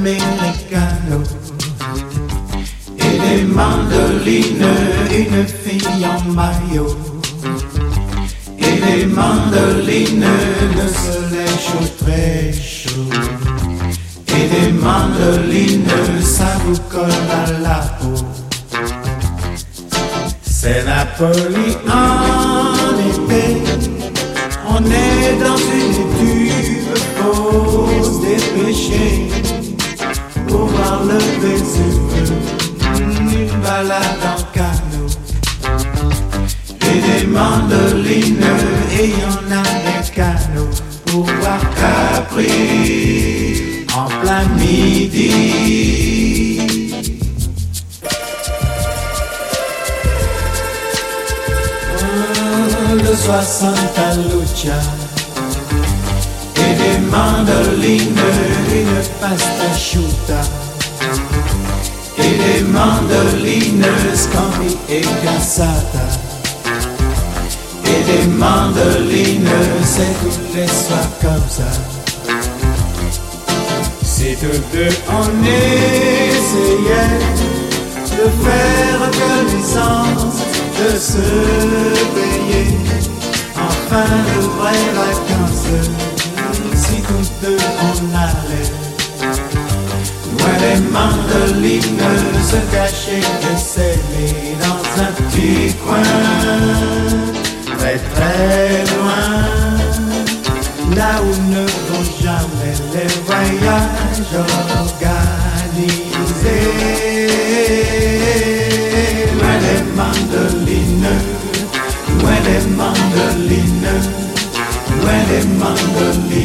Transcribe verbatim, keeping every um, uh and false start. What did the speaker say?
americano et des mandolines, une fille en maillot et des mandolines, le soleil chaud, très chaud et des mandolines, ça vous colle à la peau. C'est Napoli en été, on est dans une étude, faut se dépêcher pour voir le Vésuve, une balade en canot et des mandolines, et y'en a des canots pour voir Capri en plein midi. De Santa Lucia et des mandolines, une pasta asciutta et des mandolines, scampi et cassata et des mandolines, c'est tous les soirs comme ça. Si tous deux on essayait de faire connaissance, de se payer enfin de vraies vacances, si tous deux on allait loin des mandolines, se cacher et s'aimer dans un petit coin très très loin, là où ne vont jamais les voyages organisés. Loin des mandolines, loin des mandolines, loin des mandolines.